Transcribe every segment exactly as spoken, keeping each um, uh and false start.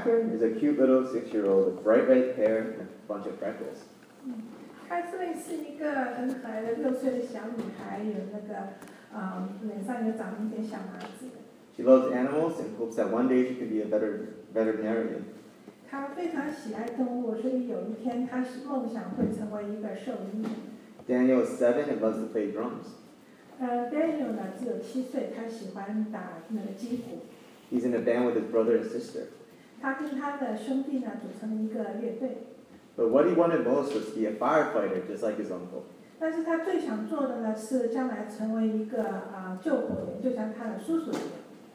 Catherine is a cute little six-year-old with bright red hair and a bunch of freckles. 凯瑟琳是一个很可爱的六岁的小女孩，有那个呃脸上有长一点小麻子。 She loves animals and hopes that one day she can be a better veterinarian. 她非常喜爱动物，所以有一天她是梦想会成为一个兽医。 Daniel is seven and loves to play drums. 呃 ，Daniel 呢只有七岁，他喜欢打那个击鼓。 He's in a band with his brother and sister. 他跟他的兄弟呢组成了一个乐队。 But what he wanted most was to be a firefighter, just like his uncle. 但是他最想做的呢是将来成为一个啊、呃、救火员，就像他的叔叔一样。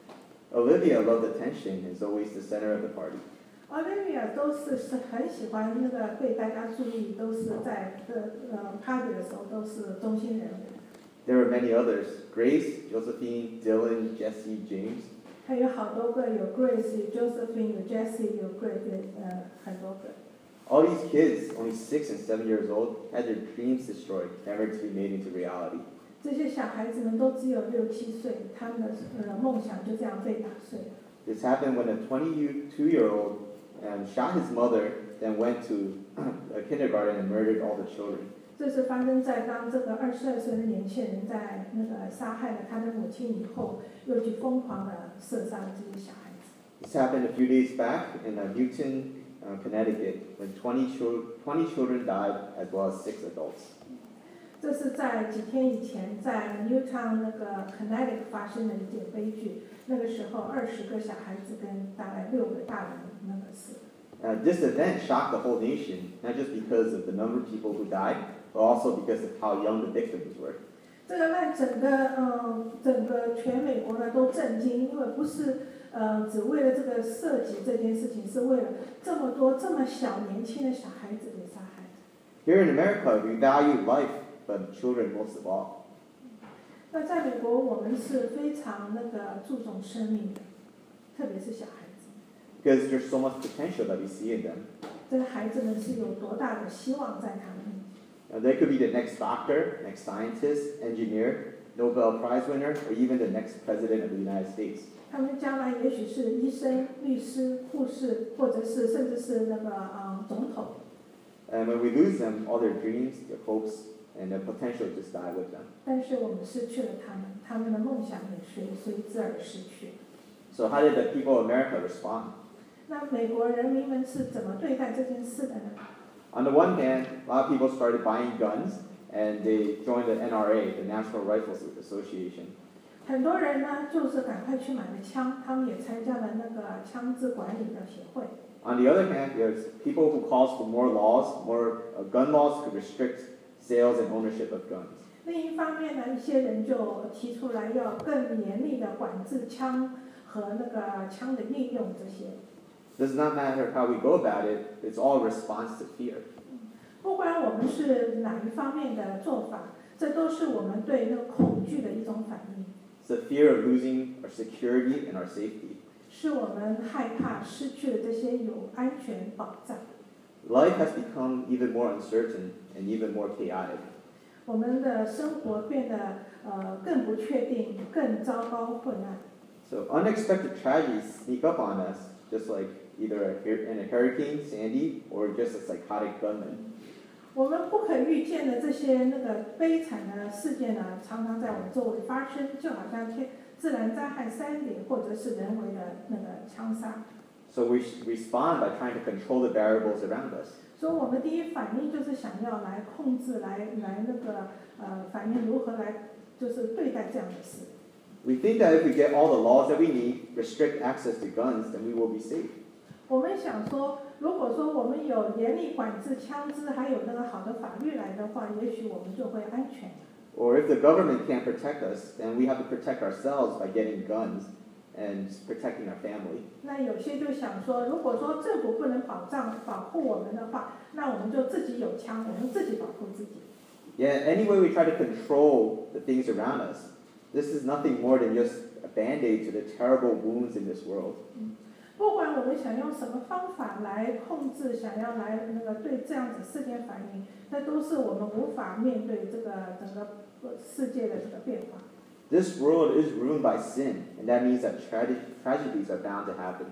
Olivia loved attention and is always the center of the party. Olivia 都是是很喜欢那个被大家注意，都是在的呃 party 的时候都是中心人物。 There were many others: Grace, Josephine, Dylan, Jesse, James. 还有好多个，有 Grace， 有 Josephine， 有 Jessie， 有 Grace， 呃，很多个。 All these kids, only six and seven years old, had their dreams destroyed, never to be made into reality. 这些小孩子们都只有六七岁，他们的呃梦想就这样被打碎了。 This happened when a twenty-two-year-old um, shot his mother, then went to a kindergarten and murdered all the children. 这是发生在当这个二十二岁的年轻人在那个杀害了他的母亲以后，又去疯狂的射杀了这些小孩子。 This happened a few days back in uh, Newton, uh, Connecticut, when twenty, chil- twenty children died, as well as six adults. 这是在几天以前在 Newtown 那个 Connecticut 发生的一件悲剧。那个时候，二十个小孩子跟大概六个大人那个死。 Uh, this event shocked the whole nation, not just because of the number of people who died, but also because of how young the victims were. 这个让整个呃整个全美国呢都震惊，因为不是呃只为了这个射击这件事情，是为了这么多这么小年轻的小孩子被杀害。 Here in America, we value life, but children most of all. 那在美国，我们是非常那个注重生命的，特别是小孩子。 Because there's so much potential that we see in them. 这个孩子们是有多大的希望在他们面前。 Now, they could be the next doctor, next scientist, engineer, Nobel Prize winner, or even the next president of the United States. 他们将来也许是医生、律师、护士，或者是甚至是那个呃总统。 And when we lose them, all their dreams, their hopes, and their potential just die with them. 但是我们失去了他们，他们的梦想也随随之而失去。 So how did the people of America respond? 那美国人民们是怎么对待这件事的呢？ On the one hand, a lot of people started buying guns, and they joined the N R A, the National Rifle Association. 很多人呢，就是赶快去买了枪，他们也参加了那个枪支管理的协会。 On the other hand, there's people who calls for more laws, more uh, gun laws to restrict sales and ownership of guns. 另一方面呢，一些人就提出来要更严厉的管制枪和那个枪的应用这些。 Does not matter how we go about it, it's all response to fear. 不管我们是哪一方面的做法，这都是我们对那个恐惧的一种反应。 It's the fear of losing our security and our safety. 是我们害怕失去了这些有安全保障。 Life has become even more uncertain and even more chaotic. 我们的生活变得呃更不确定，更糟糕混乱。 So unexpected tragedies sneak up on us, just like either a, in a hurricane, Sandy, or just a psychotic gunman. 我们不可预见的这些那个悲惨的事件呢，常常在我们周围发生，就好像天自然灾害山顶，或者是人为的那个枪杀。 So we respond by trying to control the variables around us. 所以我们第一反应就是想要来控制，来来那个呃反应如何来就是对待这样的事。 We think that if we get all the laws that we need, restrict access to guns, then we will be safe. 我们想说，如果说我们有严厉管制枪支，还有那个好的法律来的话，也许我们就会安全。 Or if the government can't protect us, then we have to protect ourselves by getting guns and protecting our family. 那有些就想说，如果说政府不能保障保护我们的话，那我们就自己有枪，我们自己保护自己。 Yeah, any way we try to control the things around us, this is nothing more than just a band-aid to the terrible wounds in this world. 不管我们想用什么方法来控制，想要来那个对这样子事件反应，那都是我们无法面对这个整个世界的这个变化。 This world is ruined by sin, and that means that tra- tragedies are bound to happen.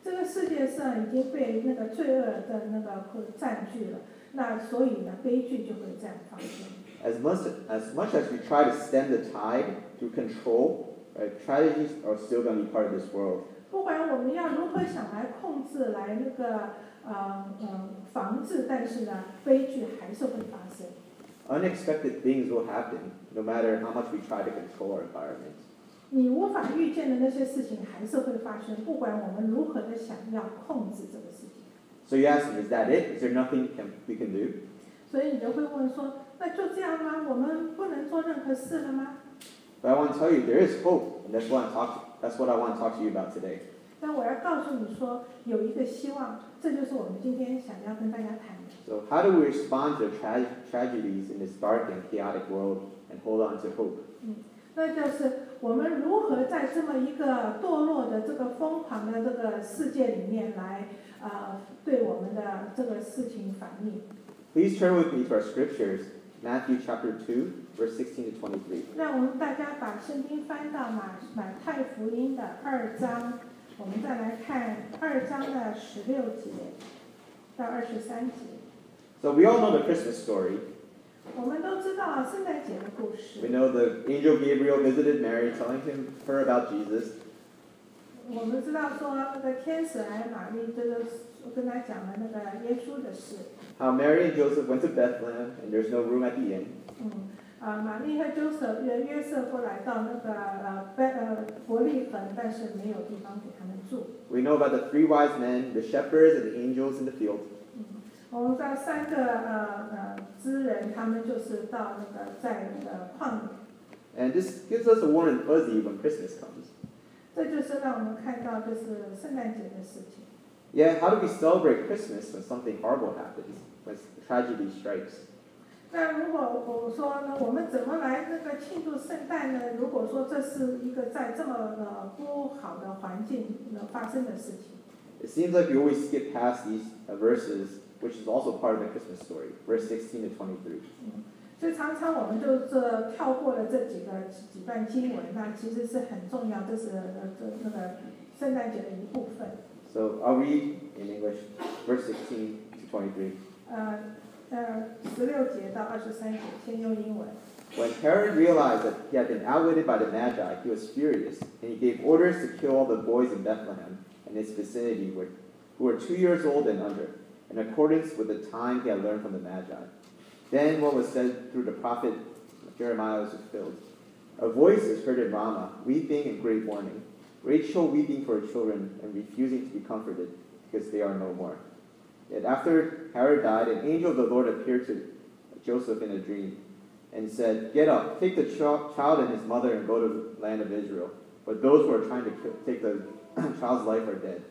这个世界上已经被那个罪恶的那个占据了，那所以呢，悲剧就会这样发生。 As much as much as we try to stem the tide through control, right, tragedies are still going to be part of this world. 不管我们要如何想来控制，来那个呃呃防治，但是呢，悲剧还是会发生。 Unexpected things will happen, no matter how much we try to control our environment. 你无法预见的那些事情还是会发生，不管我们如何的想要控制这个事情。 So you ask me, is that it? Is there nothing can, we can do? 所以你就会问说，那就这样吗？我们不能做任何事了吗？ But I want to tell you, there is hope, and that's what I talk. That's what I want to talk to you about today. 但我要告诉你说，有一个希望，这就是我们今天想要跟大家谈的。 So how do we respond to tra- tragedies in this dark and chaotic world and hold on to hope? 嗯，那就是我们如何在这么一个堕落的这个疯狂的这个世界里面来，呃，对我们的这个事情反应。 Please turn with me to our scriptures, Matthew chapter two, verse sixteen to twenty-three. 让我们大家把圣经翻到马马太福音的二章，我们再来看二章的十六节到二十三节。 So we all know the Christmas story. 我们都知道圣诞节的故事。 We know the angel Gabriel visited Mary, telling him her about Jesus. 我们知道说那个天使来玛丽，这个跟他讲了那个耶稣的事。 How Mary and Joseph went to Bethlehem, and there's no room at the inn. 嗯，啊，玛丽和约瑟约约瑟夫来到那个呃贝呃伯利恒，但是没有地方给他们住。 We know about the three wise men, the shepherds, and the angels in the field. 嗯，我们知道三个呃呃知人，他们就是到那个在那个旷野。 And this gives us a warm and fuzzy when Christmas comes. 这就是让我们看到就是圣诞节的事情。 Yeah, how do we celebrate Christmas when something horrible happens, when tragedy strikes? 那如果我说呢，我们怎么来那个庆祝圣诞呢？如果说这是一个在这么呃不好的环境能发生的事情。 It seems like we always skip past these uh, verses, which is also part of the Christmas story, verse sixteen to twenty-three. 嗯，所以常常我们就这跳过了这几个几段经文，那其实是很重要，这是呃这那个圣诞节的一部分。 So I'll read in English, verse sixteen to twenty-three. 呃呃，十六节到二十三节，先用英文。 When Herod realized that he had been outwitted by the Magi, he was furious, and he gave orders to kill all the boys in Bethlehem and its vicinity who were, who were two years old and under, in accordance with the time he had learned from the Magi. Then what was said through the prophet Jeremiah was fulfilled. A voice is heard in Ramah, weeping and great mourning, Rachel weeping for her children and refusing to be comforted, because they are no more. Yet after Herod died, an angel of the Lord appeared to Joseph in a dream and said, "Get up, take the ch- child and his mother and go to the land of Israel, but those who are trying to kill, take the child's life are dead."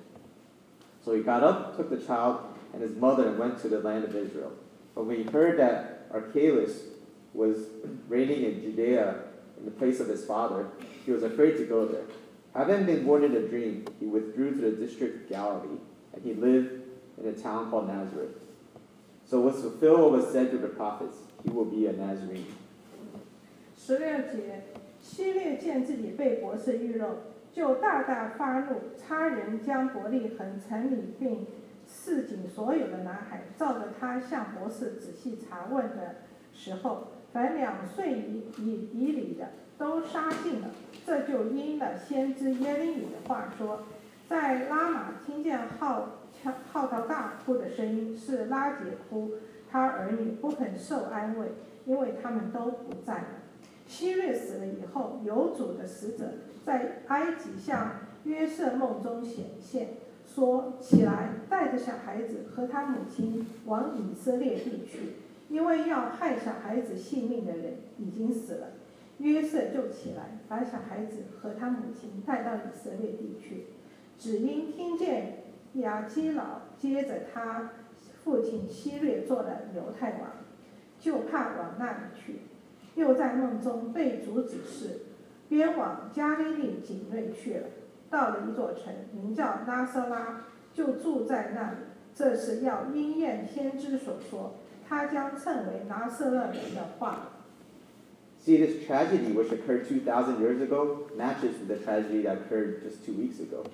So he got up, took the child and his mother and went to the land of Israel. But when he heard that Archelaus was reigning in Judea in the place of his father, he was afraid to go there. Having been warned in a dream, he withdrew to the district of Galilee, and he lived in a town called Nazareth. So was fulfilled what was said through the prophets, he will be a Nazarene. 十六节，希列见自己被博士玉肉，就大大发怒，差人将伯利恒城里并市井所有的男孩，照着他向博士仔细查问的时候，凡两岁以以以里的都杀尽了。这就应了先知耶利米的话说，在拉玛听见号号啕大哭的声音，是拉结哭，他儿女不肯受安慰，因为他们都不在了。希略死了以后，有主的使者在埃及向约瑟梦中显现，说：“起来，带着小孩子和他母亲往以色列地去，因为要害小孩子性命的人已经死了。”约瑟就起来，把小孩子和他母亲带到以色列地去。只因听见亚基老接着他父亲希略做了犹太王，就怕往那里去。又在梦中被主指示，边往加利利境内去了。到了一座城，名叫拉撒拉，就住在那里。这是要应验先知所说，他将称为拿撒勒人的话。 See, this tragedy which occurred two thousand years ago matches with the tragedy that occurred just two weeks ago. 这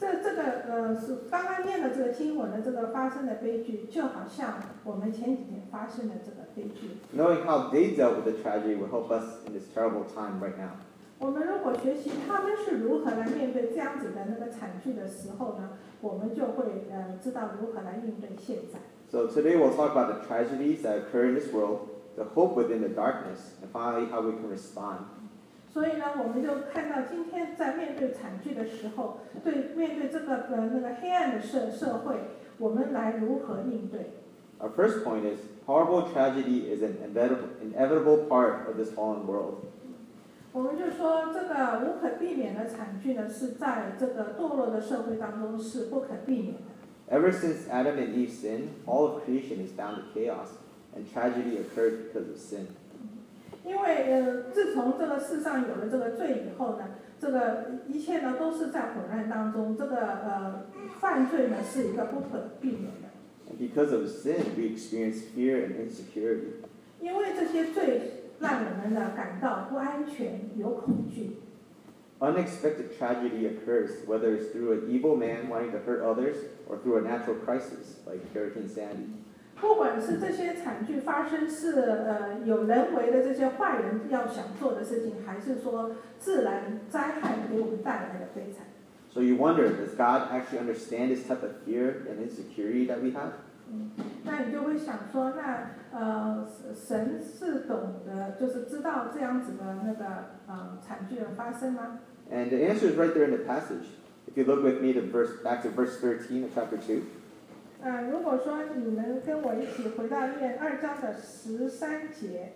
这这个呃是刚刚念的这个经文的这个发生的悲剧，就好像我们前几天发生的这个悲剧。 Knowing how they dealt with the tragedy will help us in this terrible time right now. 我们如果学习他们是如何来面对这样子的那个惨剧的时候呢，我们就会呃知道如何来应对现在。 So today we'll talk about the tragedies that occur in this world, the hope within the darkness, and finally how we can respond. 所以呢，我们就看到今天在面对惨剧的时候，对面对这个呃那个黑暗的社社会，我们来如何应对？ Our first point is horrible tragedy is an inevitable, inevitable part of this fallen world. 我们就说这个无可避免的惨剧呢，是在这个堕落的社会当中是不可避免的。 Ever since Adam and Eve sinned, all of creation is bound to chaos, and tragedy occurred because of sin. 因为呃，自从这个世上有了这个罪以后呢，这个一切呢都是在混乱当中，这个呃犯罪呢是一个不可避免的。 And because of sin, we experience fear and insecurity. 因为这些罪让我们呢感到不安全，有恐惧。 Unexpected tragedy occurs, whether it's through an evil man wanting to hurt others or through a natural crisis like Hurricane Sandy. 不管是这些惨剧发生是呃有人为的这些坏人要想做的事情，还是说自然灾害给我们带来的悲惨。 So you wonder, does God actually understand this type of fear and insecurity that we have? 嗯，那你就会想说，那呃神是懂得，就是知道这样子的那个呃惨剧的发生吗？ And the answer is right there in the passage. If you look with me to verse back to verse thirteen of chapter two. 呃，如果说你们跟我一起回到念二章的十三节。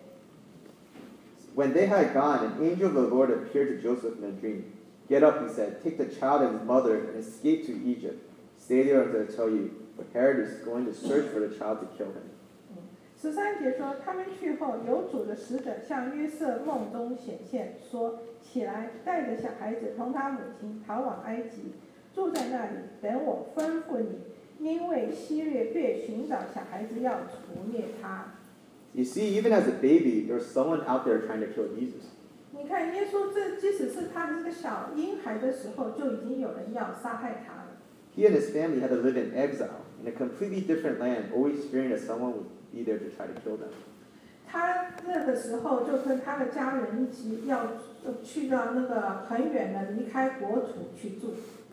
When they had gone, an angel of the Lord appeared to Joseph in a dream. Get up, he said, take the child and his mother and escape to Egypt. Stay there until I tell you, for Herod is going to search for the child to kill him. 十三节说，他们去后，有主的使者向约瑟梦中显现，说：“起来，带着小孩子同他母亲逃往埃及，住在那里，等我吩咐你，因为希律便寻找小孩子，要除灭他。” You see, even as a baby, there was someone out there trying to kill Jesus. 你看，耶稣这即使是他是个小婴孩的时候，就已经有人要杀害他了。 He and his family had to live in exile in a completely different land, always fearing that someone would be there to try to kill them. 他那个时候就跟他的家人一起要去到那个很远的离开国土去住。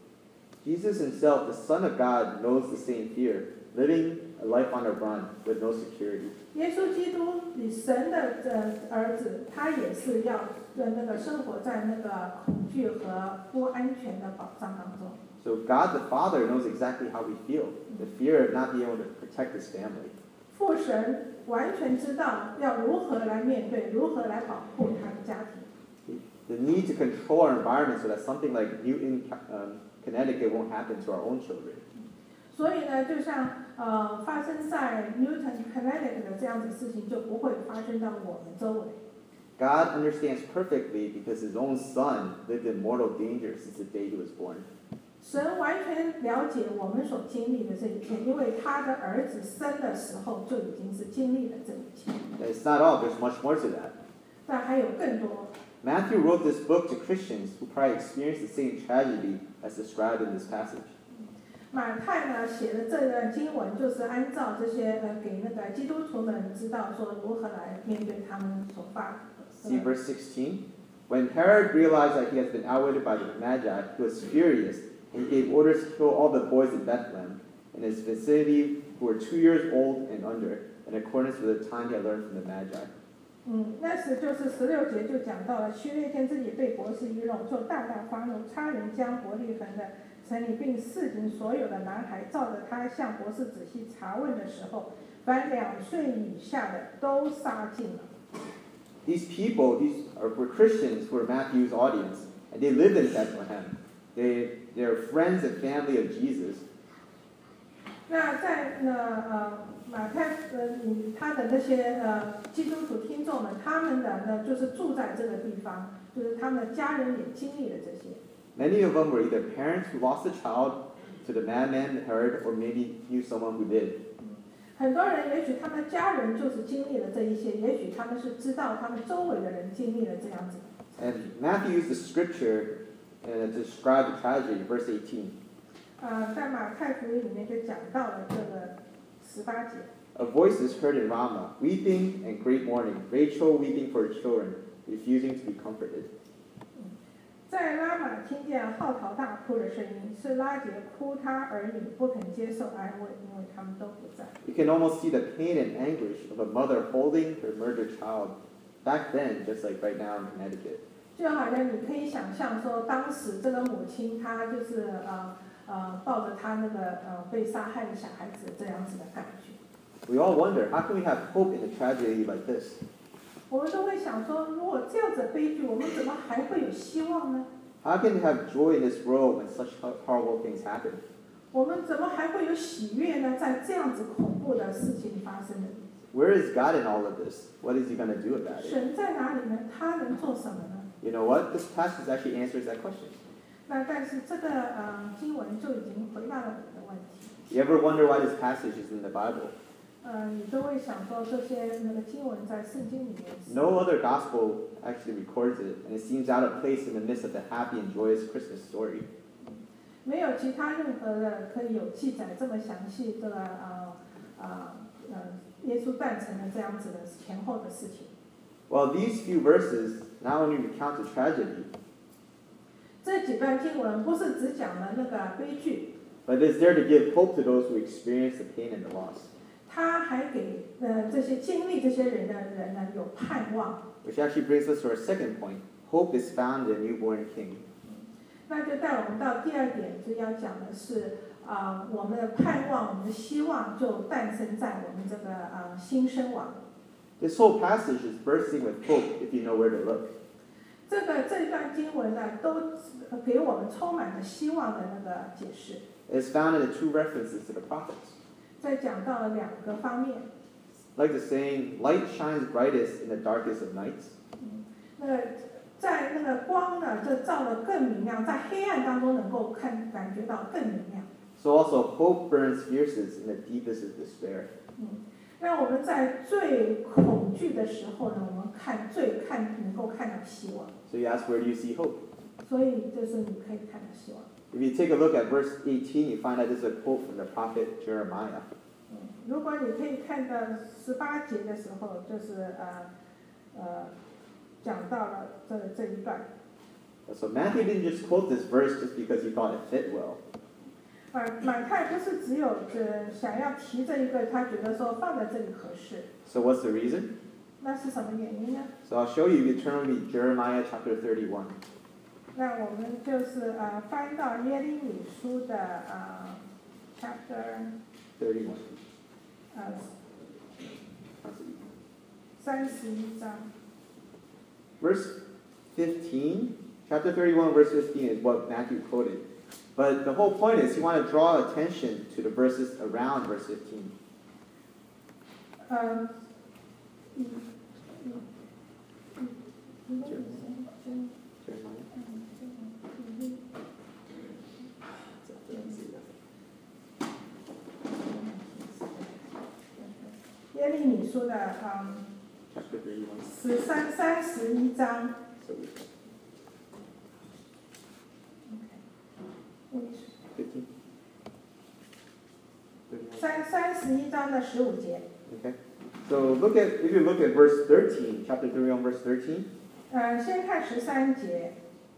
Jesus himself, the Son of God, knows the same fear, living a life on the run with no security. 耶稣基督，你神的呃儿子，他也是要呃那个生活在那个恐惧和不安全的保障当中。 So God the Father knows exactly how we feel, the fear of not being able to protect his family. 父神完全知道要如何来面对，如何来保护他的家庭。 The need to control our environment so that something like Newton, um, Connecticut won't happen to our own children. 所以呢，就像呃发生在 Newton Connecticut 的这样子的事情，就不会发生到我们周围。 God understands perfectly because his own son lived in mortal danger since the day he was born. 神完全了解我们所经历的这一切，因为他的儿子生的时候就已经是经历了这一切。 And it's not all, there's much more to that. 但还有更多。 Matthew wrote this book to Christians who probably experienced the same tragedy as described in this passage. 马太呢写的这段经文，就是按照这些呃给那个基督徒们知道说如何来面对他们所发。 See verse sixteen. When Herod realized that he had been outwitted by the Magi, he was furious, and he gave orders to kill all the boys in Bethlehem in his vicinity who were two years old and under, in accordance with the time he had learned from the Magi. 嗯，那时就是十六节就讲到了，希律见自己被博士愚弄，就大大发怒，差人将伯利恒的城里并市井所有的男孩，照着他向博士仔细查问的时候，凡两岁以下的都杀尽了。 These people, these are, were Christians who were Matthew's audience, and they lived in Bethlehem. They, they're friends and family of Jesus. 那在那呃马太呃他的那些呃基督徒听众们，他们的呢就是住在这个地方，就是他们的家人也经历了这些。 Many of them were either parents who lost a child to the madman Herod, or maybe knew someone who did. 很多人也许他们的家人就是经历了这一些，也许他们是知道他们周围的人经历了这样子。 And Matthew used the scripture uh, to describe the tragedy, verse eighteen. 呃，在马太福音里面就讲到了这个十八节。 A voice is heard in Ramah, weeping and great mourning, Rachel weeping for her children, refusing to be comforted. 在拉玛听见号啕大哭的声音，是拉结哭他儿女不肯接受安慰，因为他们都不在。 You can almost see the pain and anguish of a mother holding her murdered child. Back then, just like right now in Connecticut. 就好像你可以想象说，当时这个母亲她就是呃呃抱着她那个呃被杀害的小孩子这样子的感觉。 We all wonder, how can we have hope in a tragedy like this? 我们都会想说，如果这样子的悲剧，我们怎么还会有希望呢？ How can we have joy in this world when such horrible things happen? 我们怎么还会有喜悦呢？在这样子恐怖的事情发生的。 Where is God in all of this? What is He going to do about it? 神在哪里呢？他能做什么呢？ You know what? This passage actually answers that question. 那但是这个呃经文就已经回答了你的问题。 You ever wonder why this passage is in the Bible? 呃，你都会想说这些那个经文在圣经里面。 No other gospel actually records it, and it seems out of place in the midst of the happy and joyous Christmas story. 没有其他任何的可以有记载这么详细这个呃呃呃耶稣诞辰的这样子的前后的事情。 Well, these few verses not only recount the tragedy, 这几段经文不是只讲了那个悲剧， but it's there to give hope to those who experience the pain and the loss. 他还给呃这些经历这些人的人呢有盼望。 Which actually brings us to our second point. Hope is found in a newborn king. 那就带我们到第二点，就要讲的是啊、呃，我们的盼望，我们的希望就诞生在我们这个呃新生王。 This whole passage is bursting with hope if you know where to look. 这个这段经文呢，都给我们充满了希望的那个解释。 It's found in the two references to the prophets. 在讲到了两个方面。 Like the saying, light shines brightest in the darkest of nights. 嗯，那个在那个光呢，就照得更明亮，在黑暗当中能够看感觉到更明亮。 So also hope burns fiercest in the deepest of despair. 嗯，让我们在最恐惧的时候呢，我们看最看能够看到希望。 So you ask, where do you see hope? 所以就是你可以看到希望。 If you take a look at verse eighteen, you find that this is a quote from the prophet Jeremiah. 嗯，如果你可以看到十八节的时候，就是呃呃讲到了这这一段。 So Matthew didn't just quote this verse just because he thought it fit well. 马马太不是只有呃想要提这一个，他觉得说放在这里合适。 So what's the reason? 那是什么原因呢？ So I'll show you. You turn with me Jeremiah chapter thirty-one. 那我们就是呃翻到耶利米书的呃 chapter thirty-one. 呃三十一章。 Verse fifteen, chapter thirty-one, verse fifteen is what Matthew quoted. But the whole point is you want to draw attention to the verses around verse fifteen. 嗯嗯嗯嗯嗯 Jeremiah? 耶利米书的嗯 Chapter thirty-one. 十三三十一章。 So fifteen. thirty-one. 三三十一章的十五节。 Okay. So look at if you look at verse thirteen, chapter thirty-one, verse thirteen. 呃，先看十三节。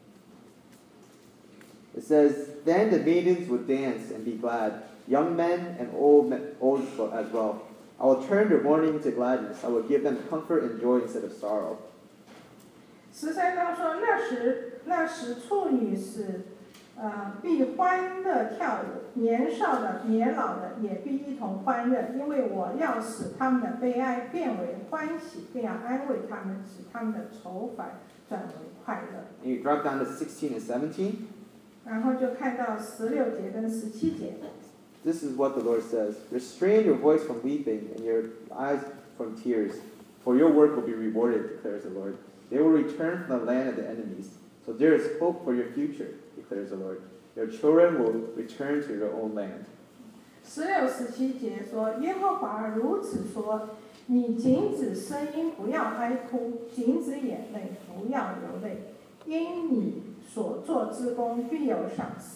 It says, "Then the maidens would dance and be glad, young men and old men, old as well. I will turn their mourning into gladness. I will give them comfort and joy instead of sorrow." 十三章说，那时那时处女使呃必欢乐跳舞，年少的年老的也必一同欢乐，因为我要使他们的悲哀变为欢喜，并要安慰他们，使他们的愁烦转为快乐。 And you drop down to sixteen and seventeen. 然后就看到十六节跟十七节。 This is what the Lord says: "Restrain your voice from weeping and your eyes from tears, for your work will be rewarded," declares the Lord. "They will return from the land of the enemies. So there is hope for your future," declares the Lord. "Your children will return to their own land." 十六、十七节说：“耶和华如此说，你禁止声音，不要哀哭；禁止眼泪，不要流泪，因你所做之功必有赏赐。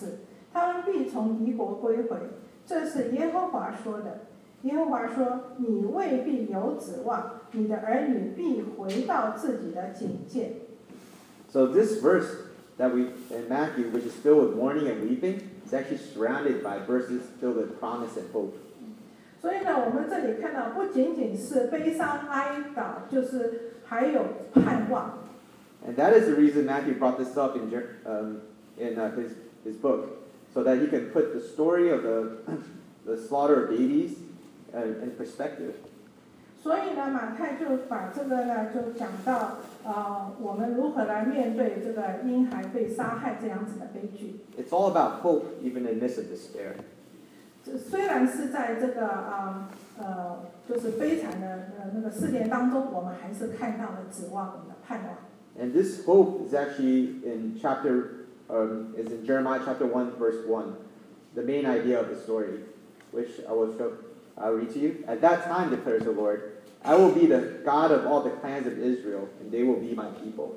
他们必从敌国归回。这是耶和华说的。耶和华说：你未必有指望，你的儿女必回到自己的境界。 So this verse that we in Matthew, which is filled with mourning and weeping, is actually surrounded by verses filled with promise and hope. 所以呢，我们这里看到不仅仅是悲伤哀悼，就是还有盼望。 And that is the reason Matthew brought this up in um, in uh, his his book, so that he can put the story of the the slaughter of babies uh, in perspective. 所以呢，马太就把这个呢，就讲到呃，我们如何来面对这个婴孩被杀害这样子的悲剧。 It's all about hope, even in the midst of despair. 这虽然是在这个啊 呃, 呃，就是悲惨的呃那个事件当中，我们还是看到了指望，我们的盼望。 And this hope is actually in chapter um, is in Jeremiah chapter one, verse one, the main idea of the story, which I will show. I'll read to you. At that time, declares the Lord, I will be the God of all the clans of Israel, and they will be my people.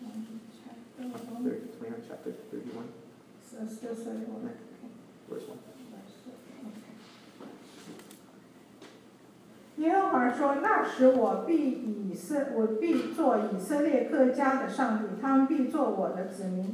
Chapter thirty-one, verse one. 耶和华说：“那时我必以色，我必做以色列各家的上帝，他们必做我的子民。”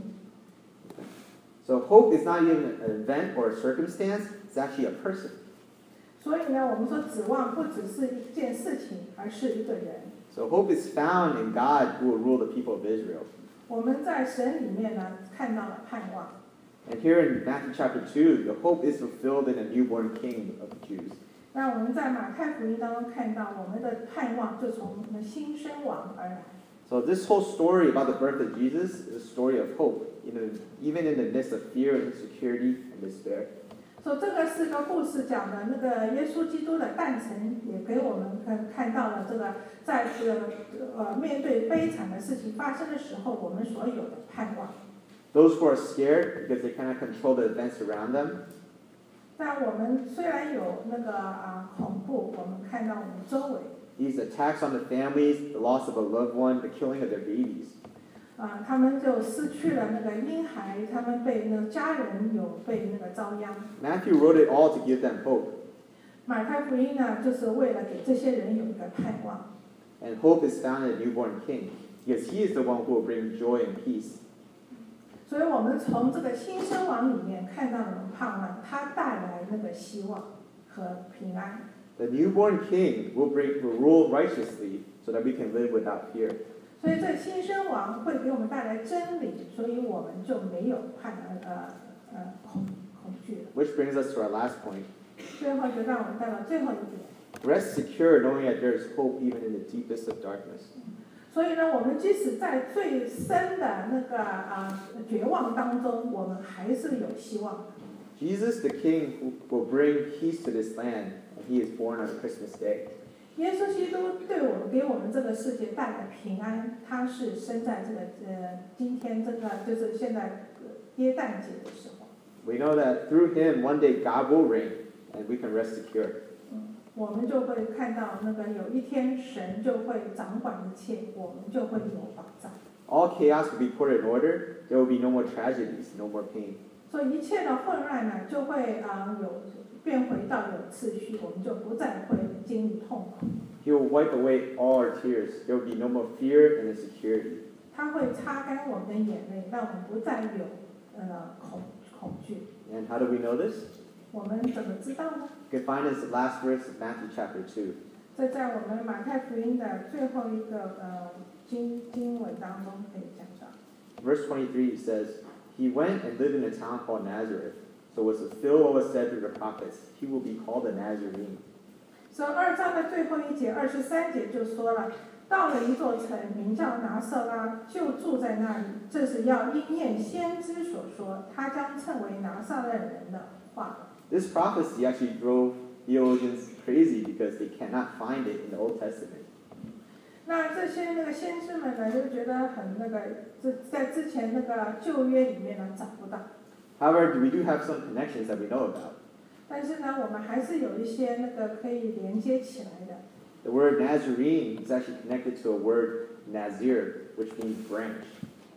So hope is not even an event or a circumstance; it's actually a person. 所以呢，我们说指望不只是一件事情，而是一个人。 So hope is found in God who will rule the people of Israel. 我们在神里面呢，看到了盼望。 And here in Matthew chapter two, the hope is fulfilled in a newborn king of the Jews. 那我们在马太福音当中看到，我们的盼望就从我们的新生王而来。 So this whole story about the birth of Jesus is a story of hope, even even in the midst of fear, insecurity, and despair. 所以这个是个故事，讲的那个耶稣基督的诞辰，也给我们看看到了这个在这个呃面对悲惨的事情发生的时候，我们所有的盼望。 Those who are scared because they cannot control the events around them. 但我们虽然有那个啊恐怖，我们看到我们周围 These attacks on the families, the loss of a loved one, the killing of their babies. 啊，他们就失去了那个婴孩，他们被那个家人有被那个遭殃。 Matthew wrote it all to give them hope. 马太福音呢，就是为了给这些人有一个盼望。 And hope is found in a newborn king, because he is the one who will bring joy and peace. 所以我们从这个新生王里面看到了盼望，他带来那个希望和平安。 The newborn king will bring will rule righteously, so that we can live without fear. 所以这新生王会给我们带来真理，所以我们就没有盼呃呃恐恐惧了。 Which brings us to our last point. 最后就让我们带到最后一点。 Rest secure knowing that there is hope even in the deepest of darkness. 所以呢，我们即使在最深的那个啊、呃、绝望当中，我们还是有希望的。 Jesus, the King, who will bring peace to this land, and he is born on Christmas Day. 耶稣基督对我们给我们这个世界带来平安，他是生在这个呃今天这个就是现在耶诞节的时候。 We know that through him, one day God will reign, and we can rest secure. 嗯，我们就会看到那个有一天神就会掌管一切，我们就会有保障。 All chaos will be put in order. There will be no more tragedies, no more pain. 所以一切的混乱呢，就会啊、呃、有变回到有秩序，我们就不再会经历痛苦。 He will wipe away all our tears. There will be no more fear and insecurity. 他会擦干我们的眼泪，让我们不再有呃恐恐惧。 And how do we know this? 我们怎么知道呢？ You can find this in the last verse of Matthew chapter two. 这在我们马太福音的最后一个呃经经文当中可以讲到。 Verse twenty-three says, He went and lived in a town called Nazareth. So was fulfilled what was said through the prophets. He will be called a Nazarene. 所以二章的最后一节，二十三节就说了，到了一座城，名叫拿撒拉，就住在那里。这是要应验先知所说，他将称为拿撒勒人的话。 This prophecy actually drove theologians crazy because they cannot find it in the Old Testament. 那这些那个先知们呢，就觉得很那个，这在之前那个旧约里面呢找不到。 However, we do have some connections that we know about. 但是呢，我们还是有一些那个可以连接起来的。 The word Nazarene is actually connected to a word Nazir, which means branch.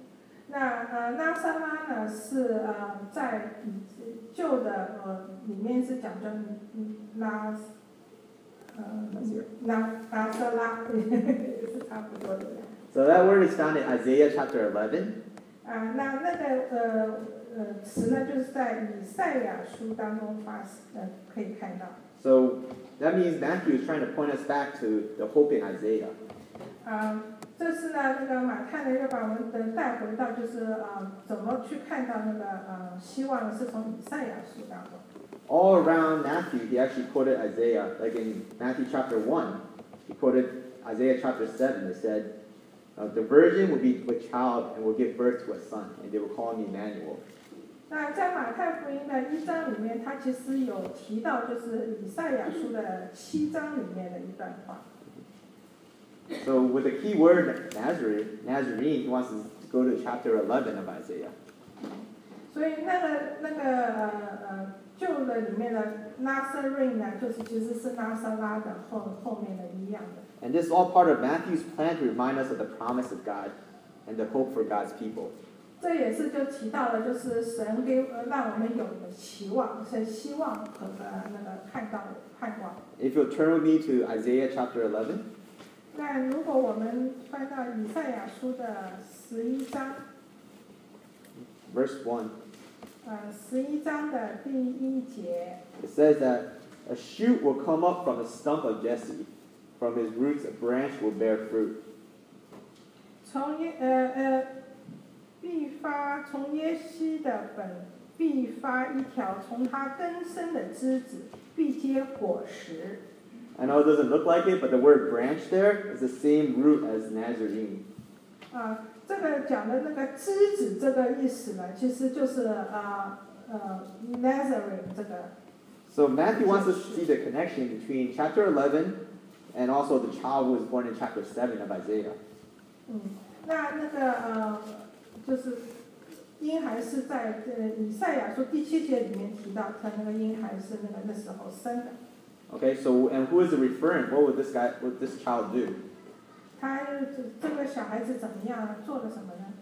那呃拉萨拉呢是呃在旧的呃里面是讲叫拉呃拉拉萨拉，也是差不多的。 So that word is found in Isaiah chapter eleven. 啊，那那个呃呃词呢，就是在以赛亚书当中发呃可以看到。 So that means Matthew is trying to point us back to the hope in Isaiah. 啊，这是呢那个马太呢又把我们的带回到就是啊怎么去看到那个呃希望是从以赛亚书当中。 All around Matthew, he actually quoted Isaiah. Like in Matthew chapter one, he quoted Isaiah chapter seven. It said, uh, the virgin will be with child and will give birth to a son, and they will call him Emmanuel. 那在马太福音的一章里面，他其实有提到，就是以赛亚书的七章里面的一段话。 So with the key word Nazarene, Nazarene, he wants us to go to chapter eleven of Isaiah. 所以那个那个呃呃旧的里面的 Nazarene 呢，就是其实是拉萨拉的后后面的一样的。 And this is all part of Matthew's plan to remind us of the promise of God and the hope for God's people. 这也是就提到了，就是神给呃让我们有的期望，是希望和呃那个看到的盼望。 If you'll turn with me to Isaiah chapter eleven. 那如果我们翻到以赛亚书的十一章。 Verse one. 呃，十一章的第一节。 It says that a shoot will come up from the stump of Jesse, from his roots a branch will bear fruit. 从耶呃呃，必发从耶西的本必发一条从他根生的枝子，必结果实。 I know it doesn't look like it, but the word branch there is the same root as Nazarene. 啊。这个讲的那个枝子这个意思呢，其实就是呃呃 Nazarene 这个。 So Matthew wants us to see the connection between chapter eleven and also the child who was born in chapter seven of Isaiah. 嗯，那那个呃，就是婴孩是在呃以赛亚书第七节里面提到，他那个婴孩是那个那时候生的。 Okay, so and who is the referent? What would this guy, what would this child do? 他这个小孩子怎么样做了什么呢？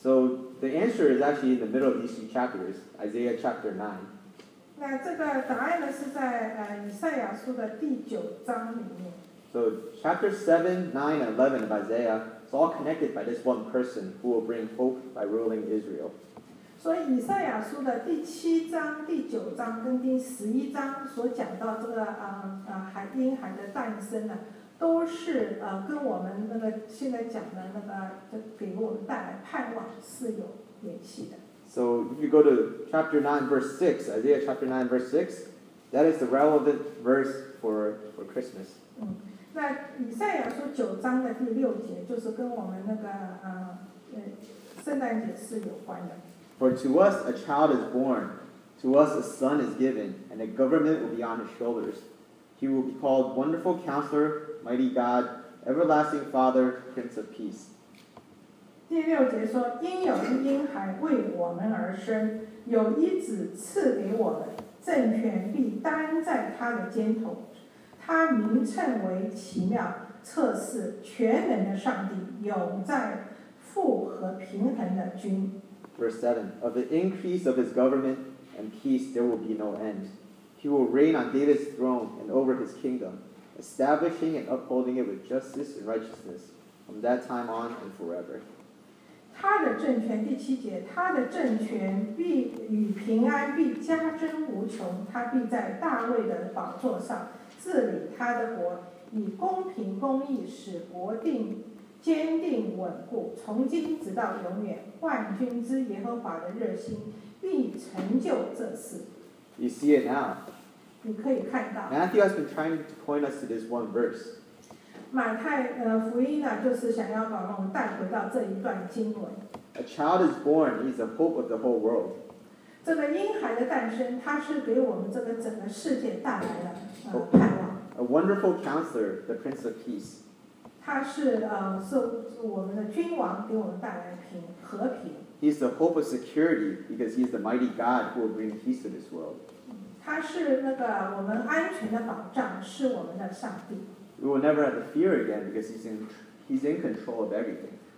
So the answer is actually in the middle of these two chapters, Isaiah chapter nine. 那这个答案呢是在呃以赛亚书的第九章里面。 So chapter seven, nine, and eleven of Isaiah is all connected by this one person who will bring hope by ruling Israel. 所以以赛亚书的第七章、第九章跟第十一章所讲到这个呃呃孩婴孩的诞生呢，都是呃跟我们那个现在讲的那个给我们带来盼望是有联系的。 So if you go to chapter nine, verse six, Isaiah chapter nine, verse six, that is the relevant verse for for Christmas. 嗯，那以赛亚书九章的第六节就是跟我们那个呃呃圣诞节是有关的。 For to us a child is born, to us a son is given, and the government will be on his shoulders. He will be called Wonderful Counselor, Mighty God, Everlasting Father, Prince of Peace. 第六节说：“因有一婴孩为我们而生，有一子赐给我们，政权必担在他的肩头。他名称为奇妙、测试、全能的上帝，永在、富和平衡的君。” Verse seven, of the increase of his government and peace there will be no end. He will reign on David's throne and over his kingdom, establishing and upholding it with justice and righteousness from that time on and forever. 他的政权第七节，他的政权必与平安必加增无穷，他必在大卫的宝座上治理他的国，以公平公义使国定坚定稳固，从今直到永远。万军之耶和华的热心必成就这事。 You see it now. 你可以看到 Matthew has been trying to point us to this one verse. 马太呃福音呢，就是想要把我们带回到这一段经文。 A child is born, he's the hope of the whole world. 这个婴孩的诞生，它是给我们这个整个世界带来了呃盼望。 A wonderful counselor, the Prince of Peace. 他是呃是我们的君王，给我们带来平和平。 He's the hope of security because he's the mighty God who will bring peace to this world. 他是那个我们安全的保障，是我们的上帝。 We will never have to fear again because he's in, he's in control of everything.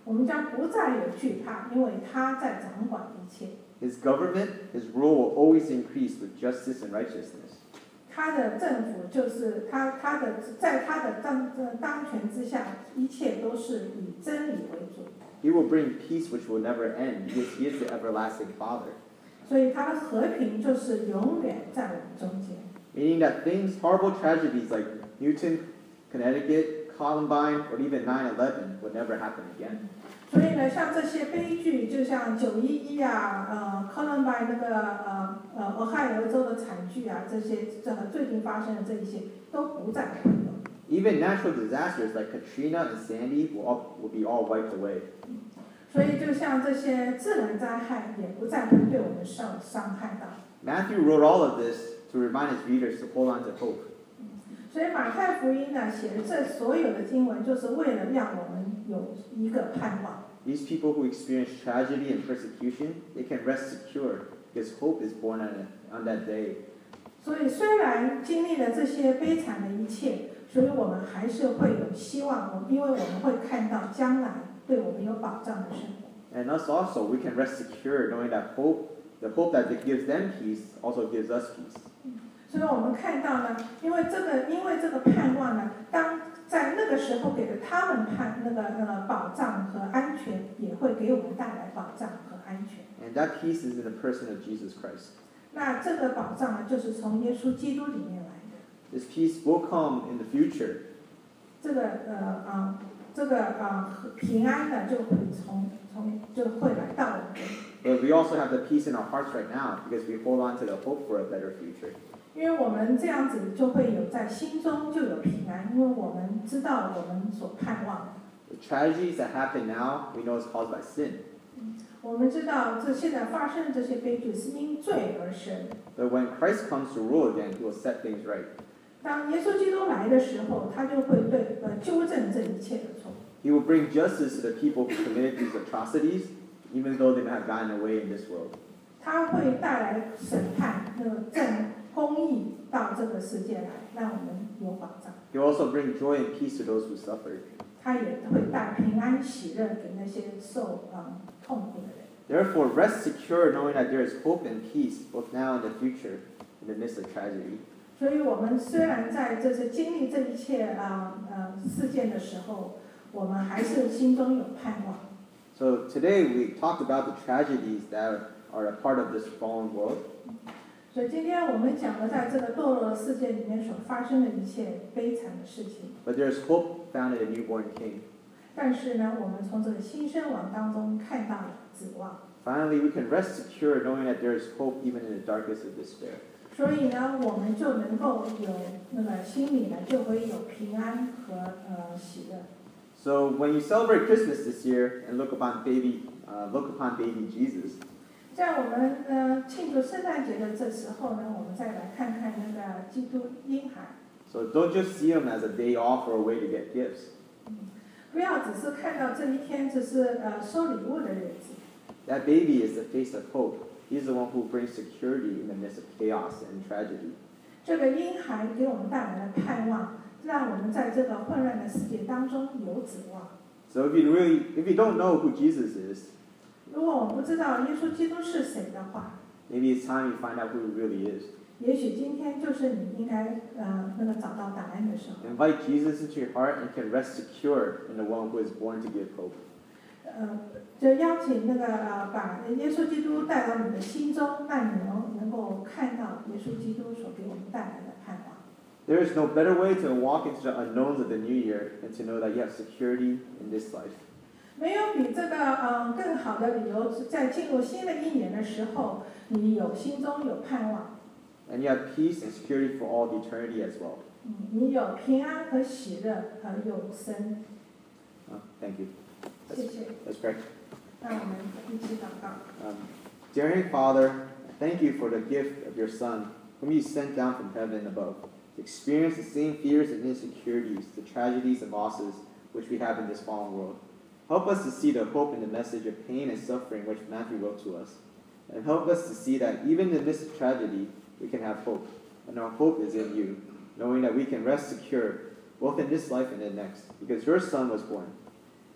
我们将不再有惧怕，因为他在掌管一切。 His government, his rule will always increase with justice and righteousness. 他的政府就是他他的在他的当当权之下，一切都是以真理为主。 He will bring peace which will never end because he is the everlasting Father. 所以他的和平就是永远在我们中间。 Meaning that things, horrible tragedies like Newton, Connecticut, Columbine, or even nine eleven would never happen again. 所以呢，像这些悲剧，就像九一一啊，呃，Columbine 那个呃呃俄亥俄州的惨剧啊，这些这个最近发生的这一些都不再会有。 Even natural disasters like Katrina and Sandy will, all, will be all wiped away. 所以就像这些自然灾害也不再会对我们受伤害到。 Matthew wrote all of this to remind his readers to hold on to hope. 所以马太福音呢写的这所有的经文，就是为了让我们有一个盼望。 These people who experience tragedy and persecution, they can rest secure because hope is born on, on that day. 所以虽然经历了这些悲惨的一切，所以我们还是会有希望，因为我们会看到将来对我们有保障的生活。 And us also, we can rest secure knowing that hope, the hope that gives them peace, also gives us peace. 所以我们看到呢，因为这个，因为这个盼望呢，当在那个时候给了他们盼那个呃保障和安全，也会给我们带来保障和安全。 And that peace is in the person of Jesus Christ. 那这个保障呢，就是从耶稣基督里面来的。 This peace will come in the future. 这个呃啊，这个啊平安呢，就会从从就会来到我们这里。 But we also have the peace in our hearts right now because we hold on to the hope for a better future. 因为我们这样子就会有在心中就有平安，因为我们知道我们所盼望的。 The tragedies that happen now, we know is caused by sin. 我们知道这现在发生的这些悲剧是因罪而生。 But when Christ comes to rule again, he will set things right. 当耶稣基督来的时候，他就会对呃纠正这一切的错。 He will bring justice to the people who committed these atrocities, even though they may have gotten away in this world. 他会带来审判，那个正公义到这个世界来，让我们有保障。 He will also bring joy and peace to those who suffered. 他也会带平安喜乐给那些受嗯痛苦的人。 Therefore, rest secure knowing that there is hope and peace both now and the future in the midst of tragedy. 所以我们虽然在这次经历这一切啊呃事件的时候，我们还是心中有盼望。 So today we talked about the tragedies that are a part of this fallen world. 所以今天我们讲了在这个堕落的世界里面所发生的一切悲惨的事情。 But there is hope found in a newborn king. 但是呢，我们从这个新生王当中看到了指望。 Finally, we can rest secure knowing that there is hope even in the darkness of despair. 所以呢，我们就能够有那个心里呢，就会有平安和呃喜乐。 So when you celebrate Christmas this year and look upon baby, uh, look upon baby Jesus, 在我们呃庆祝圣诞节的这时候呢，我们再来看看那个基督婴孩。 so don't just see him as a day off or a way to get gifts. 不要只是看到这一天只是呃收礼物的日子。 That baby is the face of hope. He's the one who brings security in the midst of chaos and tragedy. 这个婴孩给我们带来了盼望，让我们在这个混乱的世界当中有指望。 So if you really, if you don't know who Jesus is, 如果我们不知道耶稣基督是谁的话， maybe it's time you find out who he really is. 也许今天就是你应该呃那个找到答案的时候。 Invite Jesus into your heart and can rest secure in the one who is born to give hope. 呃，就邀请那个呃把耶稣基督带到你的心中，让你能能够看到耶稣基督所给我们带来的盼望。 There is no better way to walk into the unknowns of the new year than to know that you have security in this life. 没有比这个呃更好的理由，在进入新的一年的时候，你有心中有盼望。 And you have peace and security for all of eternity as well. 嗯，你有平安和喜乐和永生。 Uh, thank you. 谢谢。 Let's pray. 让我们一起祷告。 Um, dear Heavenly Father, thank you for the gift of your Son, whom you sent down from heaven above, to experience the same fears and insecurities, the tragedies and losses which we have in this fallen world. Help us to see the hope in the message of pain and suffering which Matthew wrote to us. And help us to see that even in the midst of tragedy, we can have hope. And our hope is in you, knowing that we can rest secure both in this life and the next, because your Son was born.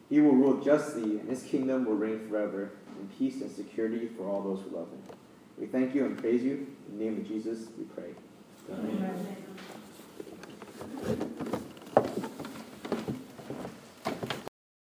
He will rule justly, and his kingdom will reign forever, in peace and security for all those who love him. We thank you and praise you. In the name of Jesus, we pray. Amen. Amen.